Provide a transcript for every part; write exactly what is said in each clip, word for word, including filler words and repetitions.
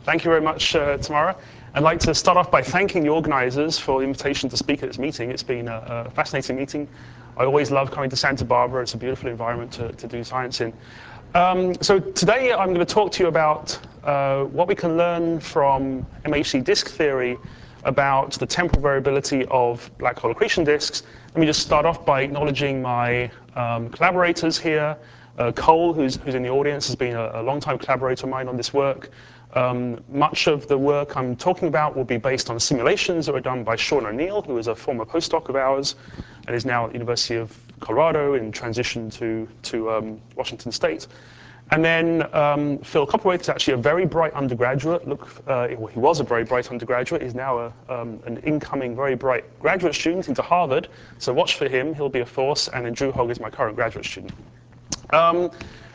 Thank you very much, uh, Tamara. I'd like to start off by thanking the organizers for the invitation to speak at this meeting. It's been a, a fascinating meeting. I always love coming to Santa Barbara. It's a beautiful environment to, to do science in. Um, so today I'm going to talk to you about uh, what we can learn from M H D disk theory about the temporal variability of black hole accretion disks. Let me just start off by acknowledging my um, collaborators here. Uh, Cole, who's, who's in the audience, has been a, a long-time collaborator of mine on this work. Um, much of the work I'm talking about will be based on simulations that were done by Sean O'Neill, who is a former postdoc of ours and is now at the University of Colorado in transition to, to um, Washington State. And then um, Phil Copperwaith is actually a very bright undergraduate. Look, uh, well, he was a very bright undergraduate. He's now a, um, an incoming very bright graduate student into Harvard. So watch for him. He'll be a force. And then Drew Hogg is my current graduate student. Um,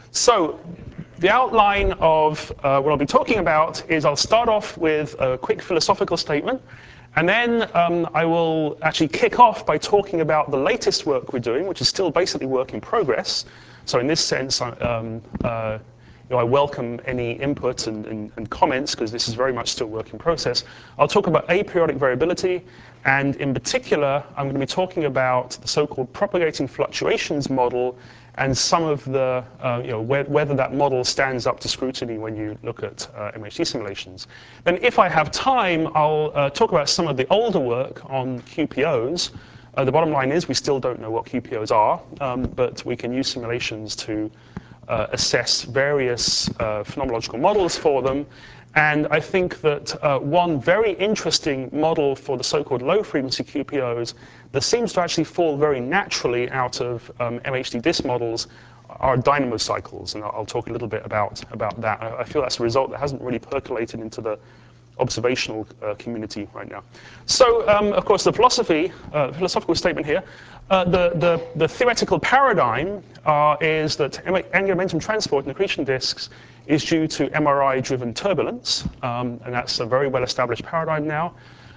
so the outline of uh, what I'll be talking about is I'll start off with a quick philosophical statement. And then um, I will actually kick off by talking about the latest work we're doing, which is still basically work in progress. So in this sense, um, uh, you know, I welcome any input and, and, and comments, because this is very much still work in process. I'll talk about aperiodic variability, and in particular, I'm going to be talking about the so-called propagating fluctuations model and some of the, uh, you know, wh whether that model stands up to scrutiny when you look at uh, M H D simulations. Then if I have time, I'll uh, talk about some of the older work on Q P Os. Uh, the bottom line is we still don't know what Q P Os are, um, but we can use simulations to uh, assess various uh, phenomenological models for them. And I think that uh, one very interesting model for the so-called low-frequency Q P Os that seems to actually fall very naturally out of um, M H D disk models are dynamo cycles. And I'll, I'll talk a little bit about, about that. I, I feel that's a result that hasn't really percolated into the observational uh, community right now. So, um, of course, the philosophy, uh, philosophical statement here, uh, the, the, the theoretical paradigm uh, is that angular momentum transport in accretion disks is due to M R I-driven turbulence, um, and that's a very well-established paradigm now.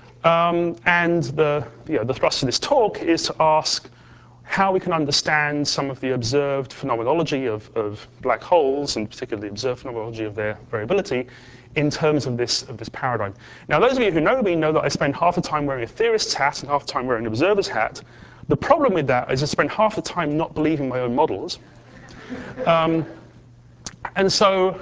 Um, and the, you know, the thrust of this talk is to ask how we can understand some of the observed phenomenology of, of black holes, and particularly the observed phenomenology of their variability, in terms of this, of this paradigm. Now, those of you who know me know that I spend half the time wearing a theorist's hat and half the time wearing an observer's hat. The problem with that is I spend half the time not believing my own models. Um, and so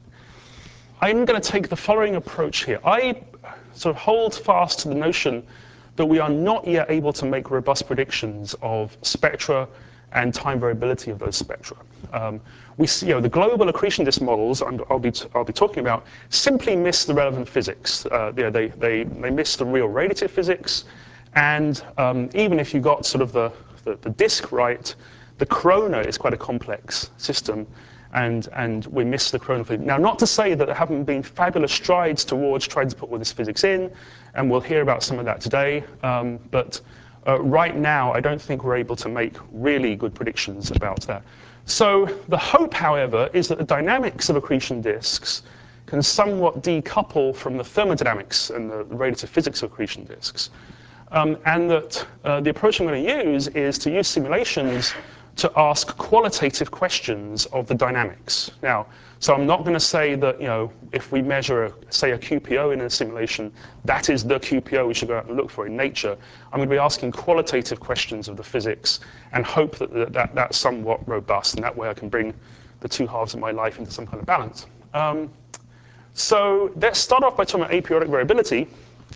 I'm going to take the following approach here. I sort of hold fast to the notion that we are not yet able to make robust predictions of spectra and time variability of those spectra. Um, we see, you know, the global accretion disk models I'll be, I'll be talking about simply miss the relevant physics. Uh, you know, they, they, they miss the real radiative physics, and um, even if you got sort of the, the, the disk right, the corona is quite a complex system, and, and we miss the corona physics. Now, not to say that there haven't been fabulous strides towards trying to put all this physics in, and we'll hear about some of that today, um, but Uh, right now, I don't think we're able to make really good predictions about that. So the hope, however, is that the dynamics of accretion disks can somewhat decouple from the thermodynamics and the radiative physics of accretion disks. Um, and that uh, the approach I'm going to use is to use simulations to ask qualitative questions of the dynamics. Now, so I'm not going to say that, you know, if we measure, a, say, a Q P O in a simulation, that is the Q P O we should go out and look for in nature. I'm going to be asking qualitative questions of the physics and hope that, that, that that's somewhat robust, and that way I can bring the two halves of my life into some kind of balance. Um, so let's start off by talking about aperiodic variability.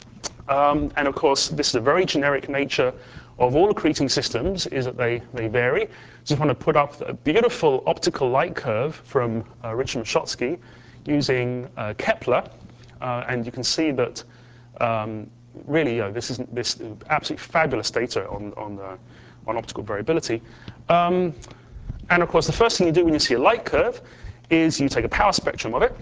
Um, and of course, this is a very generic nature of all accreting systems, is that they, they vary. Just want to put up a beautiful optical light curve from uh, Richard Moshotsky using uh, Kepler. Uh, and you can see that um, really, you know, this is this absolutely fabulous data on, on, uh, on optical variability. Um, and of course, the first thing you do when you see a light curve is you take a power spectrum of it.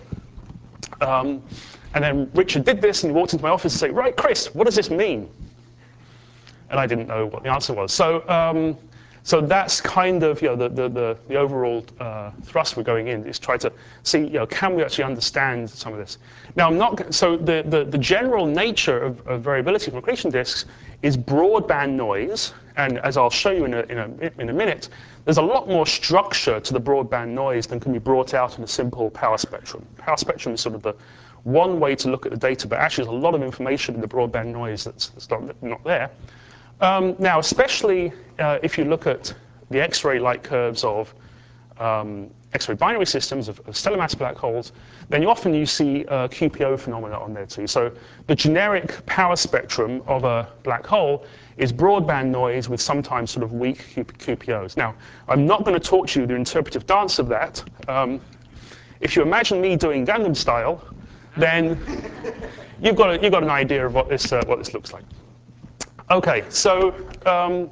Um, and then Richard did this, and he walked into my office and said, "Right, Chris, what does this mean?" And I didn't know what the answer was. So, um, so that's kind of, you know, the, the, the, the overall uh, thrust we're going in, is try to see, you know, can we actually understand some of this? Now, I'm not, so the, the, the general nature of, of variability from accretion disks is broadband noise, And as I'll show you in a, in a, in a minute, there's a lot more structure to the broadband noise than can be brought out in a simple power spectrum. Power spectrum is sort of the one way to look at the data, but actually there's a lot of information in the broadband noise that's, that's not, not there. Um, now, especially uh, if you look at the X-ray light curves of um, X-ray binary systems of, of stellar mass black holes, then you often you see uh, Q P O phenomena on there too. So the generic power spectrum of a black hole is broadband noise with sometimes sort of weak Q P Os. Now, I'm not going to talk to you the interpretive dance of that. Um, if you imagine me doing Gangnam Style, then you've got a, you've got an idea of what this uh, what this looks like. Okay, so um,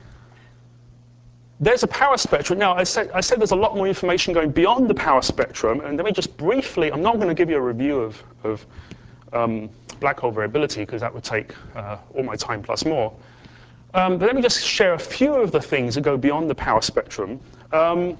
there's a power spectrum. Now, I said, I said there's a lot more information going beyond the power spectrum, and let me just briefly, I'm not going to give you a review of, of um, black hole variability, because that would take uh, all my time plus more. Um, but let me just share a few of the things that go beyond the power spectrum. Um,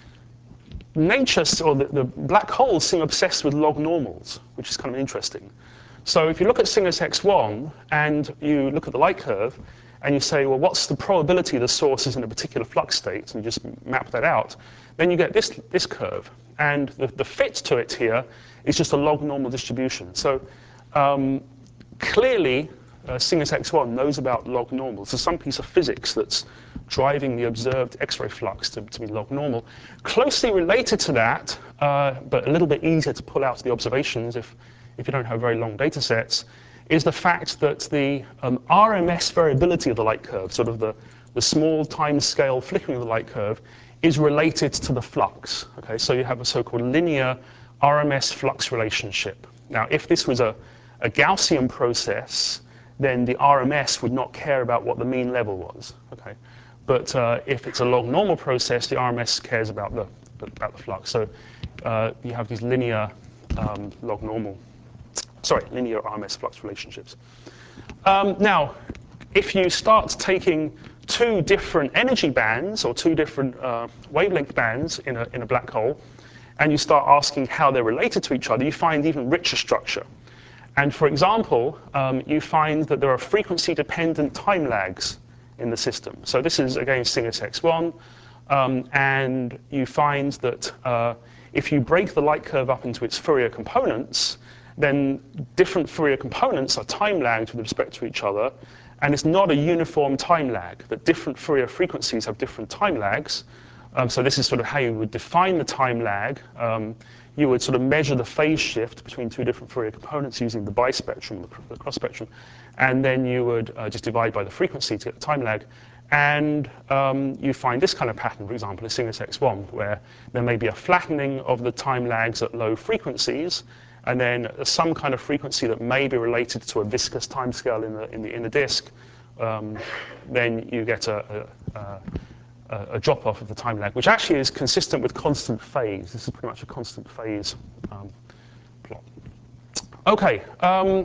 nature, or the, the black holes seem obsessed with log normals, which is kind of interesting. So if you look at Sinus X one and you look at the light curve, and you say, well, what's the probability the source is in a particular flux state, and you just map that out, then you get this, this curve. And the, the fit to it here is just a log normal distribution. So um, clearly, uh, Sinus X one knows about log normals. There's some piece of physics that's driving the observed X-ray flux to, to be log normal. Closely related to that, uh, but a little bit easier to pull out the observations if, if you don't have very long data sets, is the fact that the um, R M S variability of the light curve, sort of the, the small time scale flickering of the light curve, is related to the flux. Okay, so you have a so-called linear R M S flux relationship. Now, if this was a, a Gaussian process, then the R M S would not care about what the mean level was. Okay, but uh, if it's a log normal process, the R M S cares about the about the flux. So uh, you have these linear um, log normal. Sorry, linear R M S flux relationships. Um, now, if you start taking two different energy bands or two different uh, wavelength bands in a, in a black hole, and you start asking how they're related to each other, you find even richer structure. And for example, um, you find that there are frequency-dependent time lags in the system. So this is, again, Sinus X one, um, and you find that uh, if you break the light curve up into its Fourier components, then different Fourier components are time lagged with respect to each other, and it's not a uniform time lag, that different Fourier frequencies have different time lags. Um, so this is sort of how you would define the time lag. Um, you would sort of measure the phase shift between two different Fourier components using the bispectrum, the cross spectrum, and then you would uh, just divide by the frequency to get the time lag. And um, you find this kind of pattern, for example, in Sinus X one, where there may be a flattening of the time lags at low frequencies, and then some kind of frequency that may be related to a viscous timescale in the in the inner disk. Um, then you get a, a, a, a drop-off of the time lag, which actually is consistent with constant phase. This is pretty much a constant phase um, plot. Okay. Um,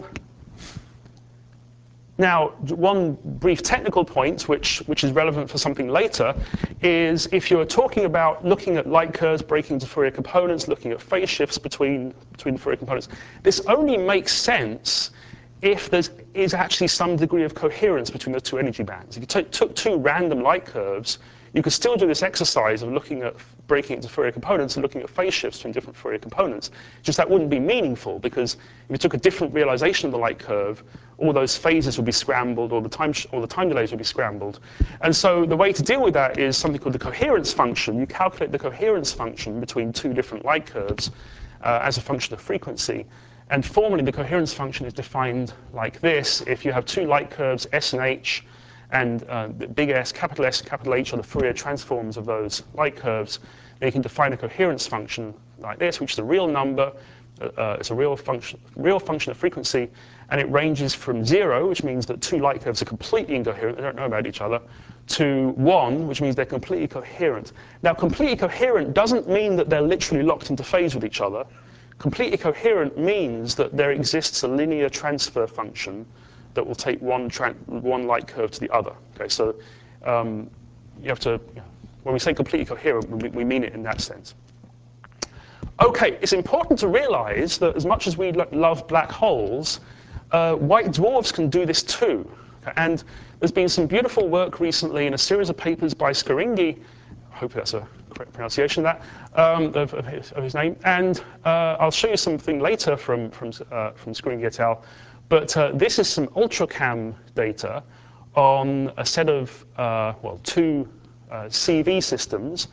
Now, one brief technical point, which, which is relevant for something later, is if you're talking about looking at light curves breaking into Fourier components, looking at phase shifts between, between Fourier components, this only makes sense if there is actually some degree of coherence between the two energy bands. If you took two random light curves, you could still do this exercise of looking at breaking into Fourier components and looking at phase shifts between different Fourier components. Just that wouldn't be meaningful, because if you took a different realization of the light curve, all those phases would be scrambled, or the time or the time delays would be scrambled. And so the way to deal with that is something called the coherence function. You calculate the coherence function between two different light curves uh, as a function of frequency. And formally, the coherence function is defined like this. If you have two light curves, S and H, and uh, big S, capital S, capital H are the Fourier transforms of those light curves, then you can define a coherence function like this, which is a real number. Uh, it's a real function, real function of frequency, and it ranges from zero, which means that two light curves are completely incoherent, they don't know about each other, to one, which means they're completely coherent. Now, completely coherent doesn't mean that they're literally locked into phase with each other. Completely coherent means that there exists a linear transfer function that will take one, one light curve to the other. Okay, so um, you have to, you know, when we say completely coherent, we, we mean it in that sense. Okay, it's important to realize that as much as we lo love black holes, uh, white dwarfs can do this too. And there's been some beautiful work recently in a series of papers by Scaringi, I hope that's a correct pronunciation of that, um, of, of, his, of his name. And uh, I'll show you something later from, from, uh, from Scaringi et al. But uh, this is some UltraCam data on a set of, uh, well, two uh, C V systems.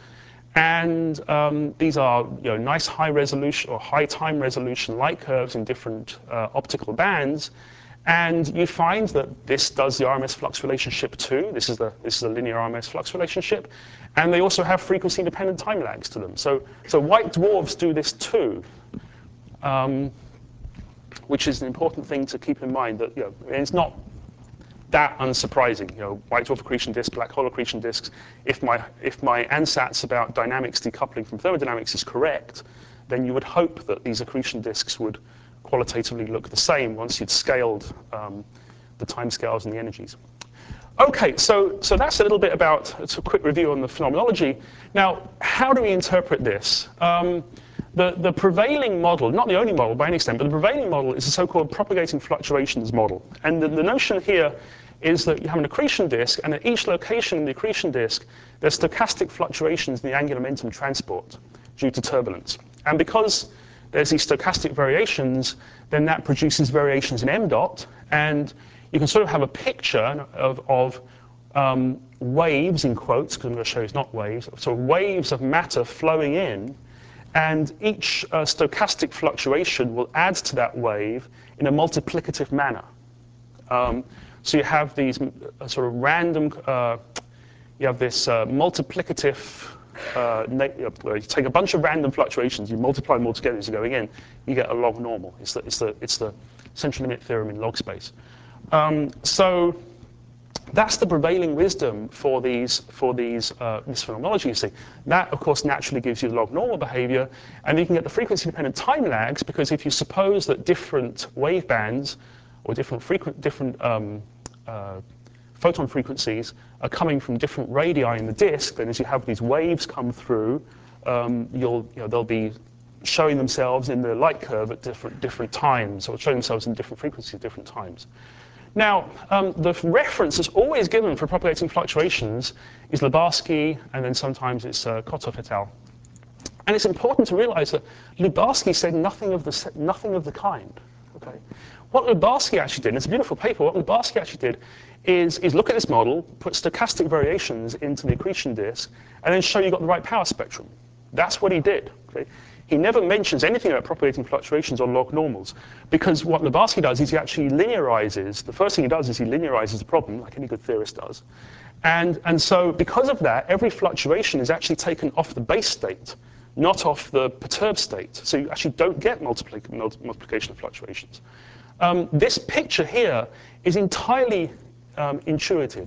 And um, these are you know, nice high resolution or high time resolution light curves in different uh, optical bands. And you find that this does the R M S flux relationship too. This is the this is a linear R M S flux relationship. And they also have frequency independent time lags to them. So, so white dwarfs do this too, um, which is an important thing to keep in mind that you know, it's not that unsurprising. You know, white dwarf accretion disk, black hole accretion disks. If my if my ansatz about dynamics decoupling from thermodynamics is correct, then you would hope that these accretion disks would qualitatively look the same once you'd scaled um, the timescales and the energies. Okay, so so that's a little bit about it's a quick review on the phenomenology. Now, how do we interpret this? Um, The, the prevailing model, not the only model by any extent, but the prevailing model is a so-called propagating fluctuations model. And the, the notion here is that you have an accretion disk, and at each location in the accretion disk, there's stochastic fluctuations in the angular momentum transport due to turbulence. And because there's these stochastic variations, then that produces variations in m dot, and you can sort of have a picture of, of um, waves, in quotes, because I'm going to show you it's not waves, so waves of matter flowing in. And each uh, stochastic fluctuation will add to that wave in a multiplicative manner. Um, so you have these uh, sort of random, uh, you have this uh, multiplicative, uh, you take a bunch of random fluctuations, you multiply them all together as you're going in, you get a log normal. It's the, it's the, it's the central limit theorem in log space. Um, so that's the prevailing wisdom for these for these uh, this phenomenology. You see, that of course naturally gives you log normal behavior, and you can get the frequency dependent time lags because if you suppose that different wave bands or different frequent different um, uh, photon frequencies are coming from different radii in the disk, then as you have these waves come through, um, you'll you know they'll be showing themselves in the light curve at different different times, or showing themselves in different frequencies at different times. Now, um, the reference that's always given for propagating fluctuations is Lubarsky, and then sometimes it's uh, Kotov et al. And it's important to realize that Lubarsky said nothing of the, nothing of the kind. Okay? What Lubarsky actually did, and it's a beautiful paper, what Lubarsky actually did is, is look at this model, put stochastic variations into the accretion disk, and then show you got the right power spectrum. That's what he did. Okay? He never mentions anything about propagating fluctuations or log normals, because what Lubarsky does is he actually linearizes. The first thing he does is he linearizes the problem, like any good theorist does. And, and so because of that, every fluctuation is actually taken off the base state, not off the perturbed state. So you actually don't get multiplic multiplication of fluctuations. Um, this picture here is entirely um, intuited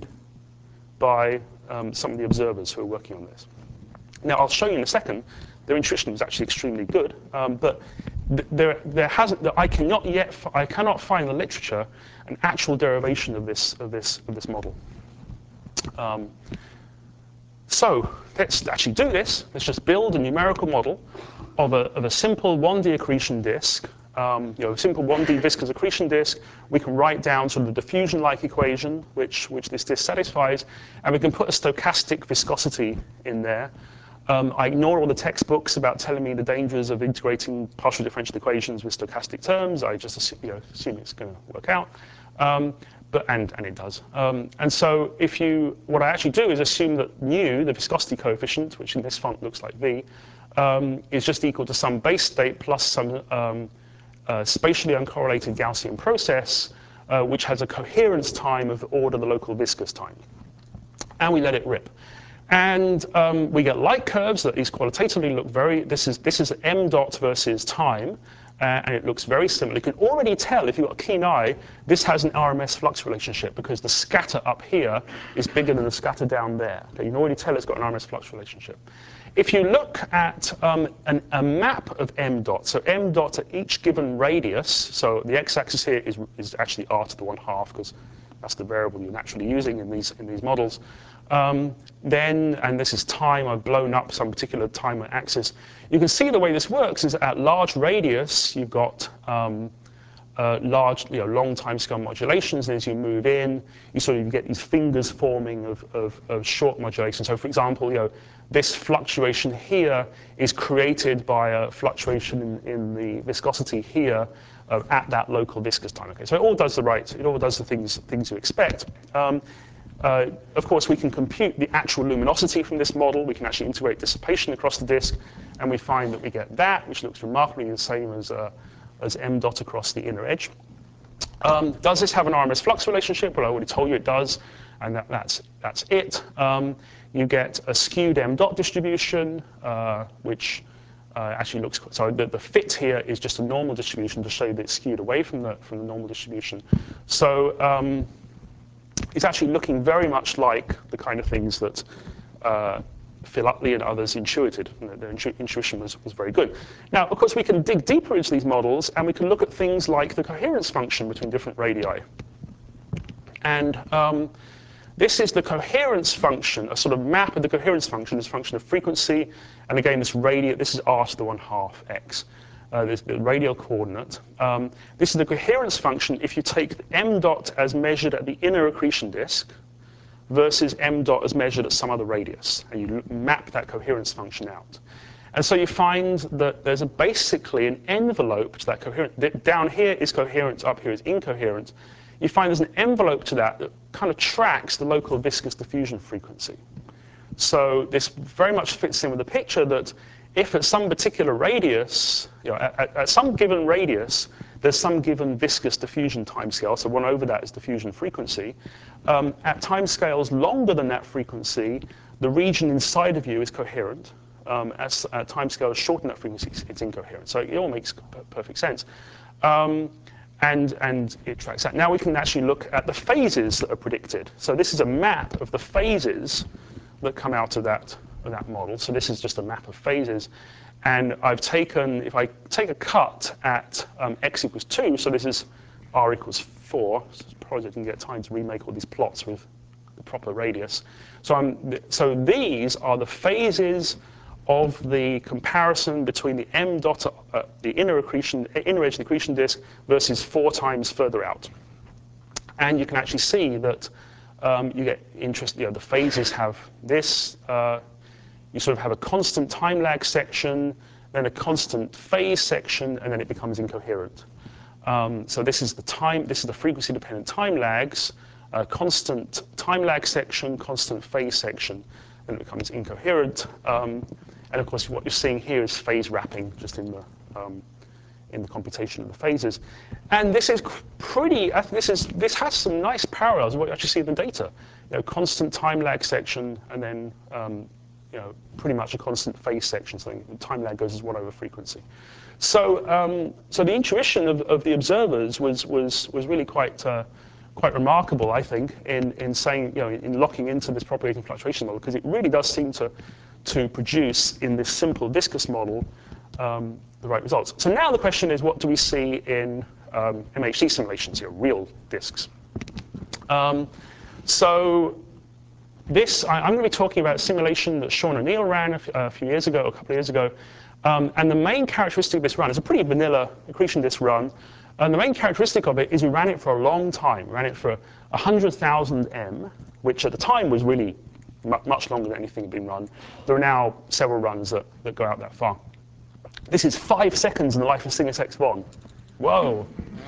by um, some of the observers who are working on this. Now, I'll show you in a second. Their intuition was actually extremely good, um, but th there, there hasn't. I cannot yet. I cannot find in the literature an actual derivation of this of this of this model. Um, so let's actually do this. Let's just build a numerical model of a of a simple one D accretion disk. Um, you know, a simple one D viscous accretion disk. We can write down sort of the diffusion-like equation, which which this disk satisfies, and we can put a stochastic viscosity in there. Um, I ignore all the textbooks about telling me the dangers of integrating partial differential equations with stochastic terms. I just assume, you know, assume it's going to work out, um, but and and it does. Um, and so, if you, what I actually do is assume that nu, the viscosity coefficient, which in this font looks like v, um, is just equal to some base state plus some um, uh, spatially uncorrelated Gaussian process, uh, which has a coherence time of the order the local viscous time, and we let it rip. And um, we get light curves that these qualitatively look very, this is, this is m dot versus time, uh, and it looks very similar. You can already tell, if you've got a keen eye, this has an R M S flux relationship because the scatter up here is bigger than the scatter down there. Okay, you can already tell it's got an R M S flux relationship. If you look at um, an, a map of m dot, so m dot at each given radius, so the x-axis here is, is actually r to the one half, because that's the variable you're naturally using in these, in these models. Um, then, and this is time, I've blown up some particular time axis. You can see the way this works is at large radius, you've got um, uh, large, you know, long timescale modulations, and as you move in, you sort of get these fingers forming of, of, of short modulations. So, for example, you know, this fluctuation here is created by a fluctuation in, in the viscosity here uh, at that local viscous time. Okay, so it all does the right, it all does the things things you expect. Um, Uh, of course, we can compute the actual luminosity from this model. We can actually integrate dissipation across the disk, and we find that we get that, which looks remarkably the same as, uh, as m dot across the inner edge. Um, does this have an R M S flux relationship? Well, I already told you it does, and that, that's, that's it. Um, you get a skewed m dot distribution, uh, which uh, actually looks, so the, the fit here is just a normal distribution to show you that it's skewed away from the, from the normal distribution. So, um, it's actually looking very much like the kind of things that uh, Phil Utley and others intuited. Their intu intuition was, was very good. Now, of course, we can dig deeper into these models, and we can look at things like the coherence function between different radii. And um, this is the coherence function, a sort of map of the coherence function, this function of frequency. And again, this radial, this is r to the one half x. Uh, this the radial coordinate. Um, this is the coherence function if you take m dot as measured at the inner accretion disk versus m dot as measured at some other radius, and you map that coherence function out. And so you find that there's a basically an envelope to that coherent. Down here is coherent, up here is incoherent. You find there's an envelope to that that kind of tracks the local viscous diffusion frequency. So this very much fits in with the picture that if at some particular radius, you know, at, at some given radius, there's some given viscous diffusion timescale, so one over that is diffusion frequency. Um, at timescales longer than that frequency, the region inside of you is coherent. Um, as at timescales shorter than that frequency, it's incoherent. So it all makes perfect sense. Um, and, and it tracks that. Now we can actually look at the phases that are predicted. So this is a map of the phases that come out of that of that model. So this is just a map of phases. And I've taken, if I take a cut at um, x equals two, so this is r equals four, so probably I didn't get time to remake all these plots with the proper radius. So, I'm, so these are the phases of the comparison between the m dot, uh, the inner accretion, inner edge of the accretion disk versus four times further out. And you can actually see that um, you get interest, you know, the phases have this, uh, you sort of have a constant time lag section, then a constant phase section, and then it becomes incoherent. Um, so this is the time, this is the frequency dependent time lags, uh, constant time lag section, constant phase section, then it becomes incoherent. Um, and of course, what you're seeing here is phase wrapping, just in the um, in the computation of the phases. And this is pretty, this is this has some nice parallels of what you actually see in the data. You know, constant time lag section, and then um, you know, pretty much a constant phase section, so the time lag goes as one over frequency. So, um, so the intuition of, of the observers was was was really quite uh, quite remarkable, I think, in in saying, you know, in locking into this propagating fluctuation model, because it really does seem to to produce in this simple viscous model um, the right results. So now the question is, what do we see in um, M H D simulations, here, real disks? Um, so. This, I, I'm going to be talking about a simulation that Sean O'Neill ran a, a few years ago, a couple of years ago. Um, and the main characteristic of this run is a pretty vanilla accretion disk run. And the main characteristic of it is we ran it for a long time. We ran it for one hundred thousand M, which at the time was really much longer than anything had been run. There are now several runs that, that go out that far. This is five seconds in the life of Cygnus X one. Whoa.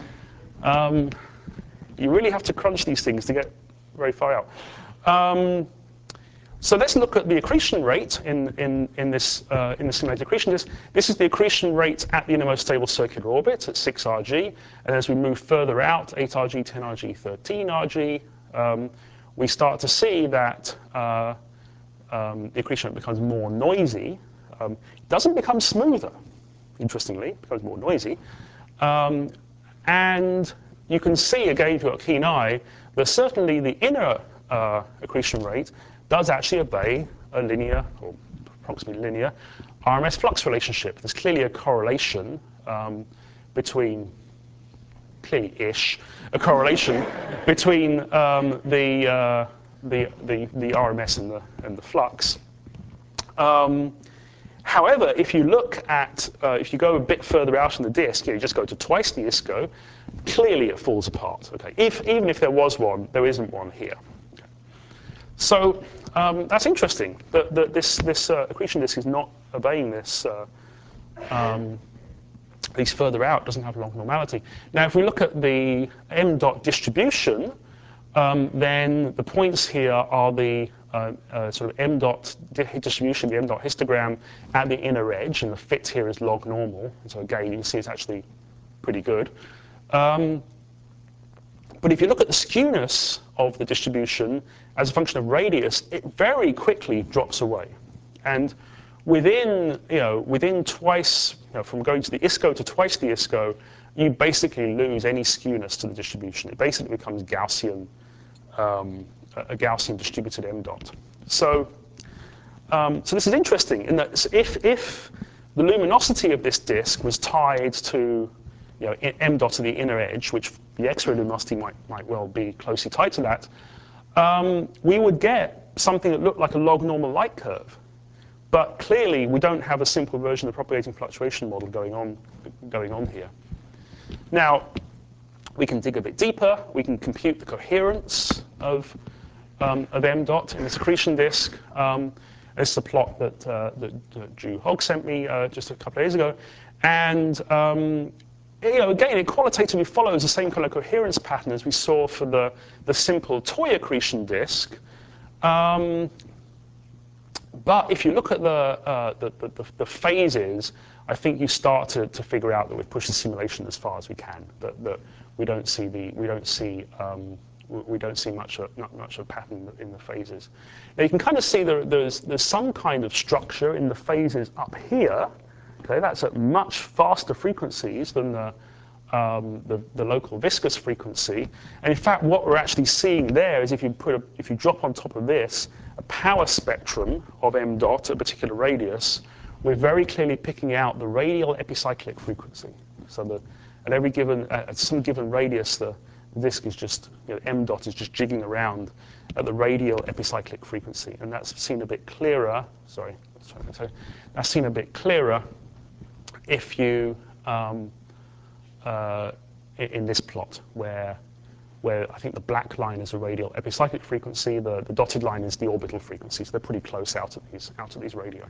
Um, you really have to crunch these things to get very far out. Um, so let's look at the accretion rate in, in, in this uh, in the simulated accretion disk. This is the accretion rate at the innermost stable circular orbit at six R G. And as we move further out, eight R G, ten R G, thirteen R G, um, we start to see that uh, um, the accretion rate becomes more noisy. Um, it doesn't become smoother, interestingly, it becomes more noisy. Um, and you can see, again, if you've got a keen eye, that certainly the inner Uh, accretion rate does actually obey a linear, or approximately linear, R M S flux relationship. There's clearly a correlation um, between, clearly-ish, a correlation between um, the, uh, the, the, the R M S and the, and the flux. Um, However, if you look at, uh, if you go a bit further out on the disk, you, know, you just go to twice the I S C O, clearly it falls apart. Okay, if, even if there was one, there isn't one here. Okay. So um, that's interesting, that, that this, this uh, accretion disk is not obeying this, uh, um, at least further out, doesn't have log normality. Now, if we look at the M dot distribution, um, then the points here are the uh, uh, sort of M dot distribution, the M dot histogram at the inner edge, and the fit here is log normal. So again, you can see it's actually pretty good. Um, but if you look at the skewness of the distribution as a function of radius, it very quickly drops away. And within, you know, within twice, you know, from going to the I S C O to twice the I S C O, you basically lose any skewness to the distribution. It basically becomes Gaussian, um, a Gaussian distributed M dot. So, um, so this is interesting in that if if the luminosity of this disk was tied to, you know, M dot to the inner edge, which the X-ray luminosity might might well be closely tied to that, um, we would get something that looked like a log normal light curve. But clearly, we don't have a simple version of the propagating fluctuation model going on, going on here. Now, we can dig a bit deeper. We can compute the coherence of, um, of M dot in the accretion disk. Um, this is a plot that, uh, that uh, Drew Hogg sent me uh, just a couple of days ago. And um, you know, again, it qualitatively follows the same kind of coherence pattern as we saw for the, the simple toy accretion disk. Um, But if you look at the, uh, the, the, the phases, I think you start to, to figure out that we've pushed the simulation as far as we can. That, that we don't see the we don't see um, we don't see much of, not much of a pattern in the phases. Now you can kind of see there, there's there's some kind of structure in the phases up here. Okay, that's at much faster frequencies than the Um, the, the local viscous frequency. And in fact, what we're actually seeing there is if you put a, if you drop on top of this a power spectrum of M dot at a particular radius, we're very clearly picking out the radial epicyclic frequency. So the, at every given at some given radius, the disk is just, you know, M dot is just jigging around at the radial epicyclic frequency, and that's seen a bit clearer. Sorry, sorry that's seen a bit clearer if you um, Uh, in this plot, where where I think the black line is a radial epicyclic frequency, the, the dotted line is the orbital frequency, so they're pretty close out of these out of these radii.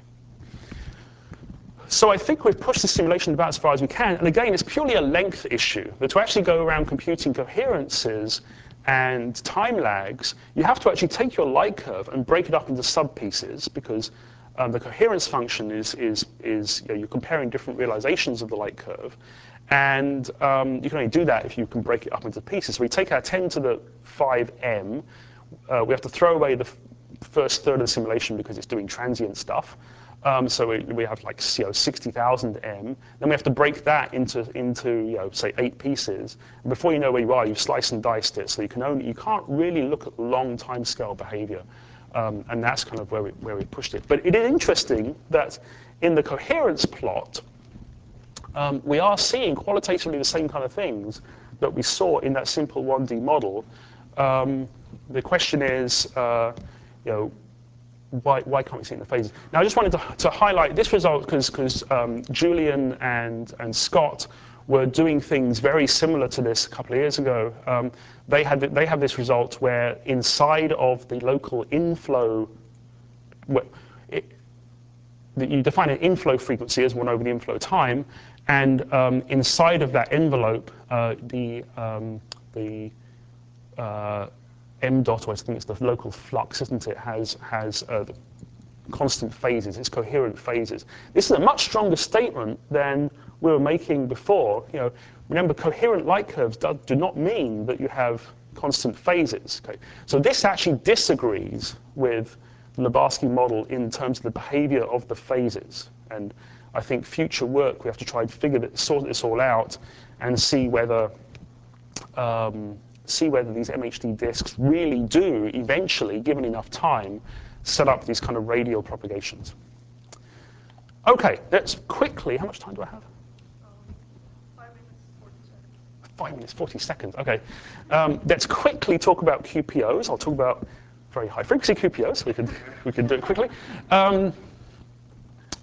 So I think we've pushed the simulation about as far as we can, and again, it's purely a length issue. That to actually go around computing coherences and time lags, you have to actually take your light curve and break it up into sub-pieces, because um, the coherence function is is is you know, you're comparing different realizations of the light curve. And um, you can only do that if you can break it up into pieces. So we take our ten to the five m. Uh, we have to throw away the f first third of the simulation because it's doing transient stuff. Um, so we, we have like, you know, sixty thousand m. Then we have to break that into, into you know, say eight pieces. And before you know where you are, you've sliced and diced it. So you can only you can't really look at long time scale behavior. Um, and that's kind of where we where we pushed it. But it is interesting that in the coherence plot, Um, we are seeing qualitatively the same kind of things that we saw in that simple one D model. Um, the question is, uh, you know, why, why can't we see it in the phases? Now, I just wanted to, to highlight this result because because um, Julian and and Scott were doing things very similar to this a couple of years ago. Um, they had they have this result where inside of the local inflow, where it, you define an inflow frequency as one over the inflow time. And um, inside of that envelope, uh, the um, the uh, M dot, or I think it's the local flux, isn't it, has has uh, constant phases. It's coherent phases. This is a much stronger statement than we were making before. You know, remember, coherent light curves do, do not mean that you have constant phases. Okay? So this actually disagrees with the Lubarsky model in terms of the behavior of the phases. And I think future work, we have to try and figure that, sort this all out, and see whether um, see whether these M H D disks really do eventually, given enough time, set up these kind of radial propagations. Okay, let's quickly. How much time do I have? Um, five minutes, forty seconds. Five minutes, forty seconds. Okay, um, let's quickly talk about Q P Os. I'll talk about very high frequency Q P Os. So we could we could do it quickly. Um,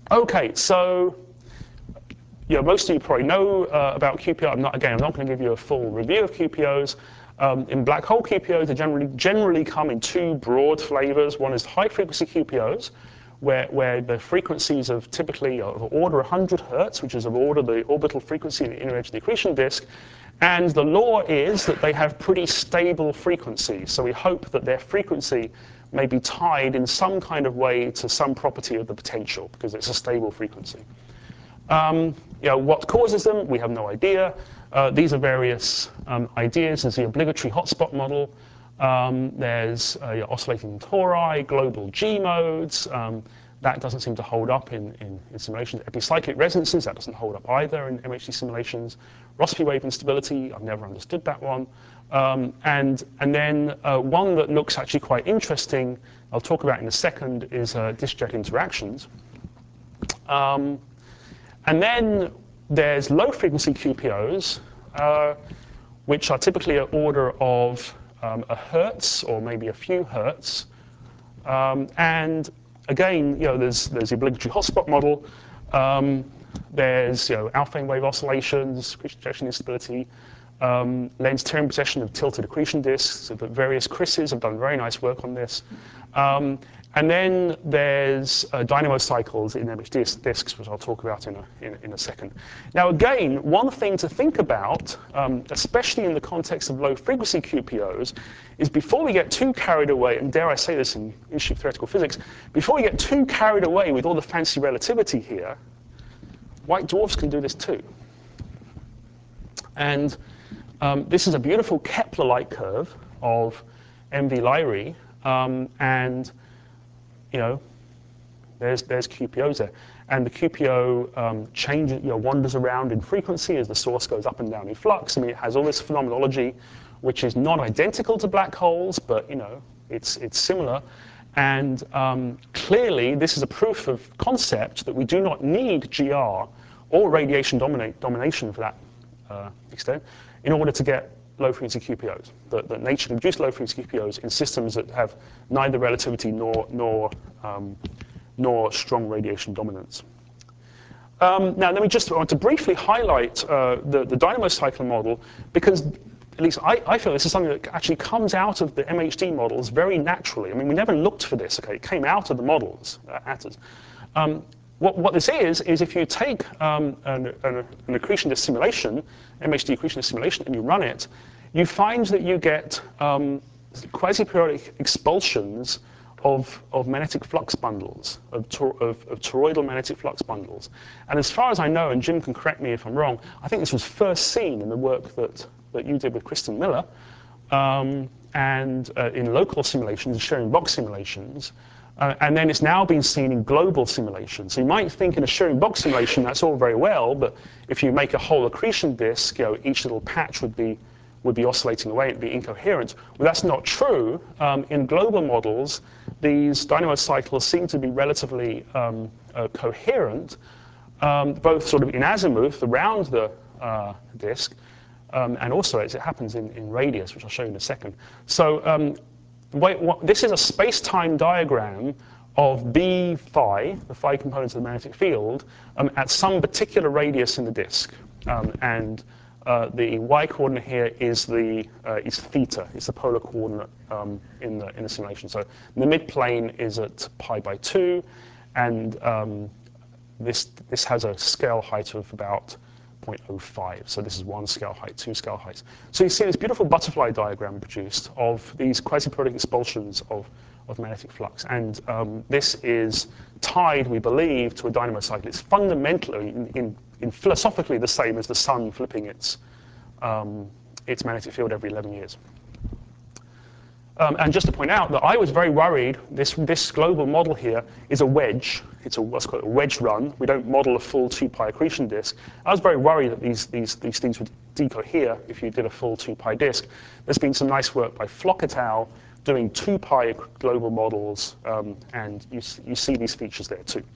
Okay, so yeah, most of you probably know uh, about Q P O. I'm not, again, I'm not going to give you a full review of Q P Os. Um, in black hole Q P Os, they generally, generally come in two broad flavors. One is high-frequency Q P Os, where, where the frequencies of typically of order one hundred hertz, which is of order the orbital frequency in the inner edge of the accretion disk. And the law is that they have pretty stable frequencies. So we hope that their frequency may be tied in some kind of way to some property of the potential, because it's a stable frequency. Um, you know, what causes them? We have no idea. Uh, these are various um, ideas. There's the obligatory hotspot model. Um, there's uh, oscillating tori, global G modes. Um, that doesn't seem to hold up in, in, in simulations. Epicyclic resonances, that doesn't hold up either in M H D simulations. Rossby wave instability, I've never understood that one. Um, and, and then uh, one that looks actually quite interesting, I'll talk about in a second, is uh, disk-jet interactions. Um, And then there's low-frequency Q P Os, uh, which are typically an order of um, a hertz or maybe a few hertz. Um, and again, you know, there's there's the obligatory hotspot model. Um, there's you know alpha wave oscillations, accretion projection instability, um, lens tearing possession of tilted accretion disks. So the various Chris's have done very nice work on this. Um, And then there's uh, dynamo cycles in M H D disks, which I'll talk about in a, in, in a second. Now again, one thing to think about, um, especially in the context of low-frequency Q P Os, is before we get too carried away, and dare I say this in issue of theoretical physics, before we get too carried away with all the fancy relativity here, white dwarfs can do this too. And um, this is a beautiful Kepler-like curve of M V Lyrae, um, and you know, there's there's Q P Os there, and the Q P O um, changes, you know, wanders around in frequency as the source goes up and down in flux. I mean, it has all this phenomenology, which is not identical to black holes, but you know, it's it's similar. And um, clearly, this is a proof of concept that we do not need G R or radiation dominate, domination for that uh, extent in order to get low-frequency Q P Os. That, that nature can produce low-frequency Q P Os in systems that have neither relativity nor nor um, nor strong radiation dominance. Um, now, let me just I want to briefly highlight uh, the, the dynamo cycle model, because at least I, I feel this is something that actually comes out of the M H D models very naturally. I mean, we never looked for this. Okay, it came out of the models uh, at us. Um, What, what this is, is if you take um, an, an, an accretion disk simulation, M H D accretion disk simulation, and you run it, you find that you get um, quasi-periodic expulsions of, of magnetic flux bundles, of, tor of, of toroidal magnetic flux bundles. And as far as I know, and Jim can correct me if I'm wrong, I think this was first seen in the work that, that you did with Kristen Miller, um, and uh, in local simulations, Schering box simulations. Uh, and then it's now been seen in global simulations. So you might think in a Schering box simulation that's all very well, but if you make a whole accretion disk, you know, each little patch would be would be oscillating away, it'd be incoherent. Well, that's not true. Um, in global models, these dynamo cycles seem to be relatively um, uh, coherent, um, both sort of in azimuth around the uh, disk, um, and also as it happens in, in radius, which I'll show you in a second. So. Um, Wait, what, this is a space-time diagram of B phi, the phi components of the magnetic field, um, at some particular radius in the disk. Um, and uh, the y-coordinate here is the uh, is theta, it's the polar coordinate um, in the in the simulation. So the midplane is at pi by two, and um, this this has a scale height of about zero point zero five. So this is one scale height, two scale heights. So you see this beautiful butterfly diagram produced of these quasi-periodic expulsions of, of magnetic flux. And um, this is tied, we believe, to a dynamo cycle. It's fundamentally, in, in, in philosophically, the same as the sun flipping its, um, its magnetic field every eleven years. Um, and just to point out that I was very worried, this, this global model here is a wedge. It's a, what's called a wedge run. We don't model a full two pi accretion disk. I was very worried that these, these, these things would decohere if you did a full two pi disk. There's been some nice work by Flock et al. Doing two pi global models, um, and you, you see these features there too.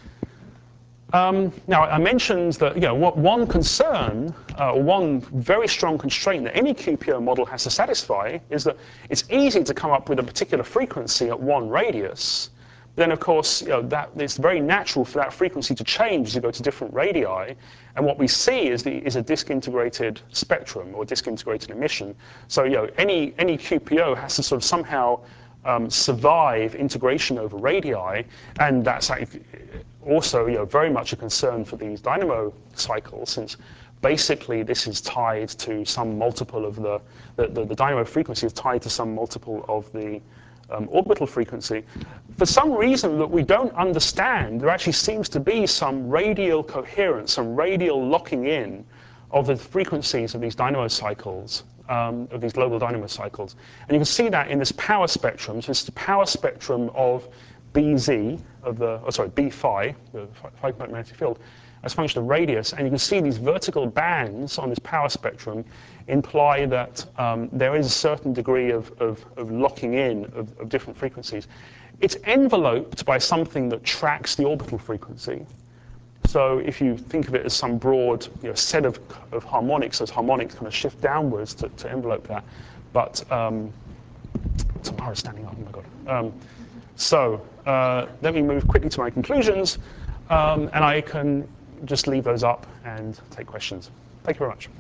Um, now, I mentioned that, you know, what one concern, uh, one very strong constraint that any Q P O model has to satisfy is that it's easy to come up with a particular frequency at one radius, then of course, you know, that it's very natural for that frequency to change as you go to different radii. And what we see is, the, is a disk-integrated spectrum or disk-integrated emission. So you know, any, any Q P O has to sort of somehow um, survive integration over radii, and that's also you know, very much a concern for these dynamo cycles, since basically this is tied to some multiple of the, the, the, the dynamo frequency is tied to some multiple of the Um, orbital frequency. For some reason that we don't understand, there actually seems to be some radial coherence, some radial locking in of the frequencies of these dynamo cycles, um, of these global dynamo cycles. And you can see that in this power spectrum. So it's the power spectrum of B Z, of the, oh sorry, B phi, the phi magnetic field, as a function of radius. And you can see these vertical bands on this power spectrum imply that um, there is a certain degree of, of, of locking in of, of different frequencies. It's enveloped by something that tracks the orbital frequency. So if you think of it as some broad you know, set of, of harmonics, those harmonics kind of shift downwards to, to envelope that. But um, Tamara's standing up, oh my God. Um, so uh, let me move quickly to my conclusions, um, and I can just leave those up and take questions. Thank you very much.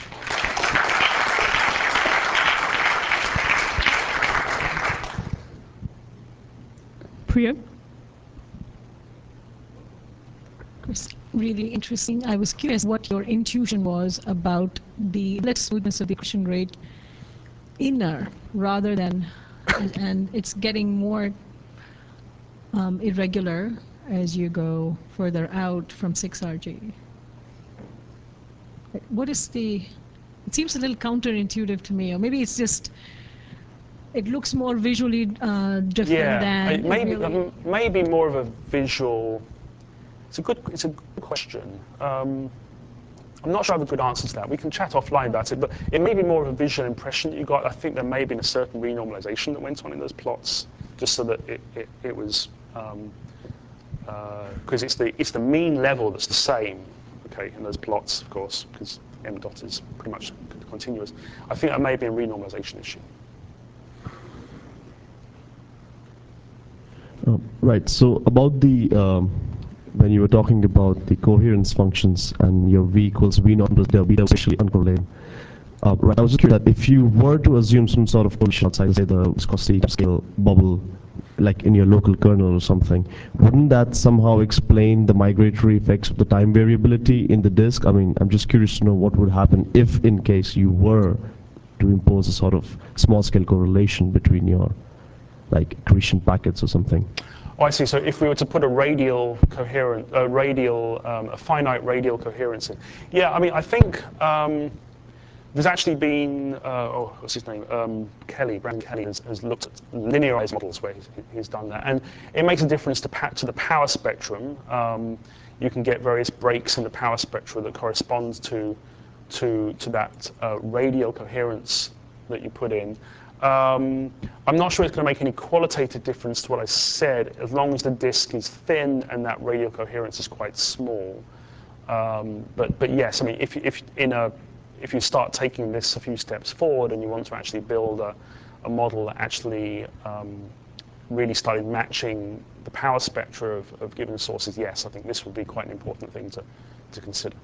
Priya? Chris, really interesting. I was curious what your intuition was about the smoothness of the accretion rate inner rather than, and, and it's getting more um, irregular as you go further out from six R G. What is the, it seems a little counterintuitive to me, or maybe it's just, it looks more visually uh, different yeah, than it may, really. um, maybe more of a visual, it's a good, it's a good question. Um, I'm not sure I have a good answer to that. We can chat offline about it, but it may be more of a visual impression that you got. I think there may have been a certain renormalization that went on in those plots, just so that it, it, it was, um, because uh, it's the it's the mean level that's the same, okay, in those plots, of course, because m dot is pretty much continuous. I think that may be a renormalization issue. Oh, right. So about the um, when you were talking about the coherence functions and your v equals v naught plus del beta was actually uncorrelated. Uh, right. I was just curious that if you were to assume some sort of correlation outside, say the viscosity scale bubble, like in your local kernel or something, wouldn't that somehow explain the migratory effects of the time variability in the disk? I mean, I'm just curious to know what would happen if, in case you were to impose a sort of small-scale correlation between your like accretion packets or something. Oh, I see. So if we were to put a radial coherent, a radial, um, a finite radial coherence in, yeah. I mean, I think um, there's actually been, uh, oh, what's his name? Um, Kelly, Brandon Kelly has, has looked at linearized models where he's, he's done that, and it makes a difference to pa to the power spectrum. Um, you can get various breaks in the power spectrum that correspond to to to that uh, radial coherence that you put in. Um, I'm not sure it's going to make any qualitative difference to what I said, as long as the disk is thin and that radial coherence is quite small. Um, but but yes, I mean, if if in a if you start taking this a few steps forward and you want to actually build a, a model that actually um, really started matching the power spectra of, of given sources, yes, I think this would be quite an important thing to to consider.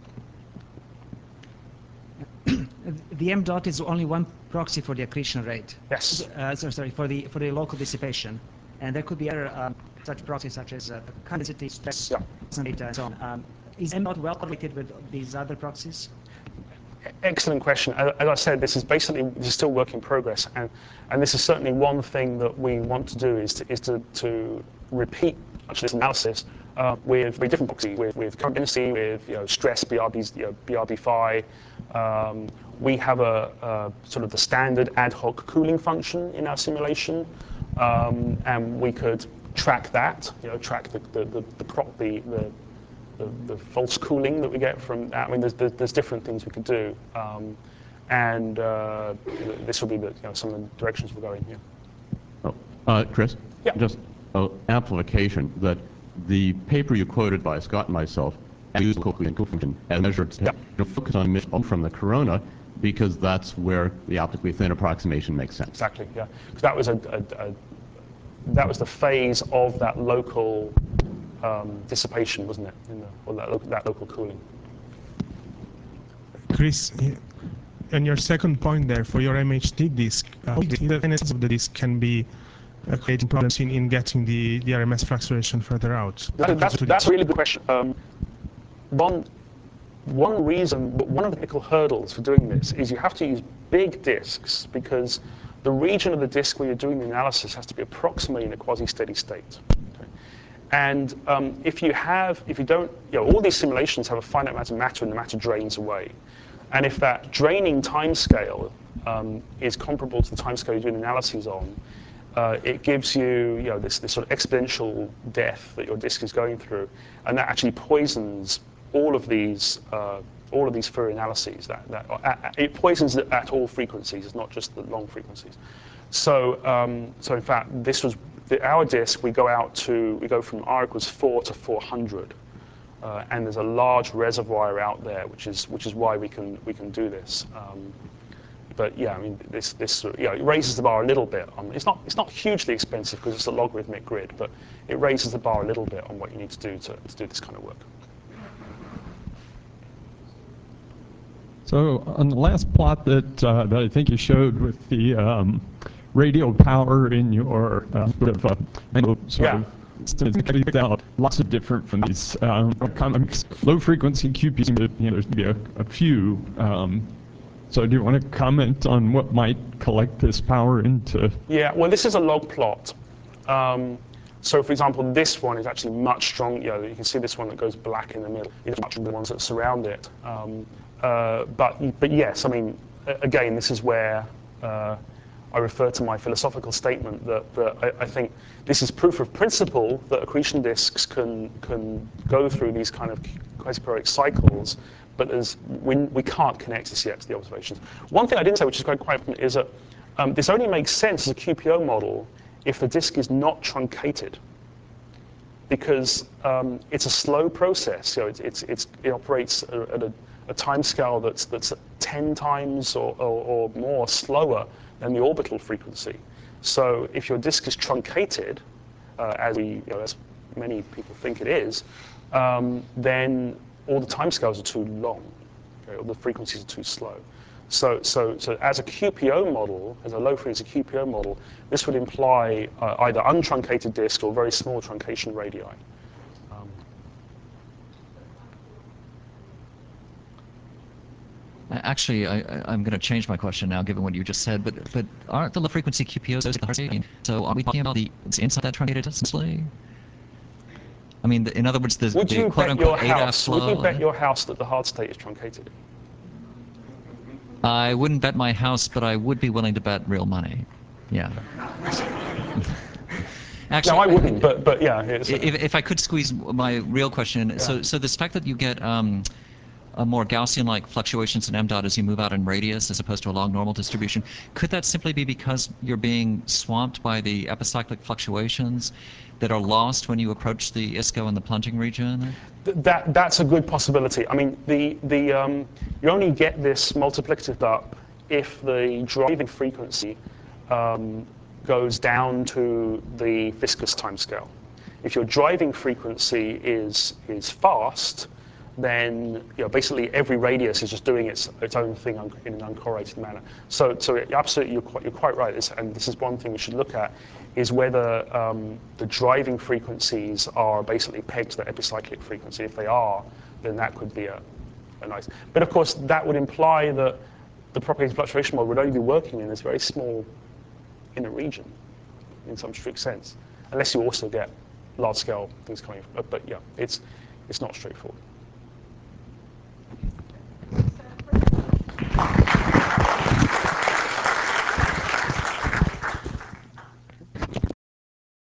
The m dot is only one proxy for the accretion rate. Yes. Uh, so, sorry, for the for the local dissipation, and there could be other um, such proxies such as uh, condensity, stress, Yeah. data, and so on. Um, is m dot well correlated with these other proxies? Excellent question. As I said, this is basically this is still work in progress, and and this is certainly one thing that we want to do is to is to, to repeat actually this analysis uh, with with different proxies, with with current density, with you know stress, B R B's, you know, B R B phi. Um, we have a, a sort of the standard ad hoc cooling function in our simulation, um, and we could track that. You know, track the the the the, prop, the, the The, the false cooling that we get from that. I mean, there's, there's, there's different things we could do. Um, and uh, this will be the, you know, some of the directions we're going here. Oh, uh, Chris? Yeah. Just uh, amplification that the paper you quoted by Scott and myself used the cooling function as measured to Yeah. focus on emission from the corona because that's where the optically thin approximation makes sense. Exactly, yeah. Because that was a, a, a that was the phase of that local um, dissipation, wasn't it? In the, or that, lo that local cooling. Chris, and your second point there for your M H D disk, uh, the fineness of the disk can be uh, creating problems in, in getting the, the R M S fluctuation further out. That, that's, that's a really good question. Um, one, one reason, one of the technical hurdles for doing this is you have to use big disks because the region of the disk where you're doing the analysis has to be approximately in a quasi-steady state. Okay? And um, if you have, if you don't, you know, all these simulations have a finite amount of matter and the matter drains away. And if that draining timescale um, is comparable to the timescale you're doing analyses on, uh, it gives you, you know, this, this sort of exponential death that your disk is going through, and that actually poisons all of these, uh, all of these Fourier analyses. That, that uh, it poisons it at all frequencies. It's not just the long frequencies. So, um, so in fact, this was the, our disk. We go out to, we go from R equals four to four hundred. Uh, and there's a large reservoir out there, which is which is why we can we can do this. Um, but yeah, I mean this this you know, it raises the bar a little bit. On, it's not it's not hugely expensive because it's a logarithmic grid, but it raises the bar a little bit on what you need to do to, to do this kind of work. So on the last plot that uh, that I think you showed with the um, radial power in your uh, sort of, uh, sort yeah. of it's out lots of different from these um, low frequency Q P. You know, there's maybe a, a few. Um, so do you want to comment on what might collect this power into? Yeah, well, this is a log plot. Um, so, for example, this one is actually much stronger. You know, you can see this one that goes black in the middle. It's much stronger than the ones that surround it. Um, uh, but, but yes, I mean, again, this is where. Uh, I refer to my philosophical statement that, that I, I think this is proof of principle that accretion disks can can go through these kind of quasi-periodic cycles, but as we, we can't connect this yet to the observations. One thing I didn't say, which is quite quite important, is that um, this only makes sense as a Q P O model if the disk is not truncated, because um, it's a slow process. You know, it's, it's, it's, it operates at a, a time scale that's that's ten times or, or, or more slower than the orbital frequency. So if your disk is truncated, uh, as we, you know, as many people think it is, um, then all the timescales are too long, okay, or the frequencies are too slow. So, so, so as a Q P O model, as a low-frequency Q P O model, this would imply uh, either untruncated disk or very small truncation radii. Um, Actually, I, I'm going to change my question now, given what you just said. But but aren't the low-frequency Q P Os the hard state? So are we talking about the inside that truncated display? I mean, the, in other words, the, would the you quote bet your unquote A D A F house? flow. Would you bet your house that the hard state is truncated? I wouldn't bet my house, but I would be willing to bet real money. Yeah. Actually, no, I wouldn't. But but yeah. If, if I could squeeze my real question, yeah. so so this fact that you get um, a more Gaussian-like fluctuations in M dot as you move out in radius as opposed to a log normal distribution, could that simply be because you're being swamped by the epicyclic fluctuations that are lost when you approach the I S C O and the plunging region? That that's a good possibility. I mean, the the um, you only get this multiplicative up if the driving frequency um, goes down to the viscous timescale. If your driving frequency is is fast, then you know, basically every radius is just doing its its own thing in an uncorrelated manner. So, so absolutely, you're quite, you're quite right. This, and this is one thing we should look at, is whether um, the driving frequencies are basically pegged to the epicyclic frequency. If they are, then that could be a, a nice. But of course, that would imply that the propagating fluctuation model would only be working in this very small inner region, in some strict sense, unless you also get large-scale things coming. But, but yeah, it's it's not straightforward.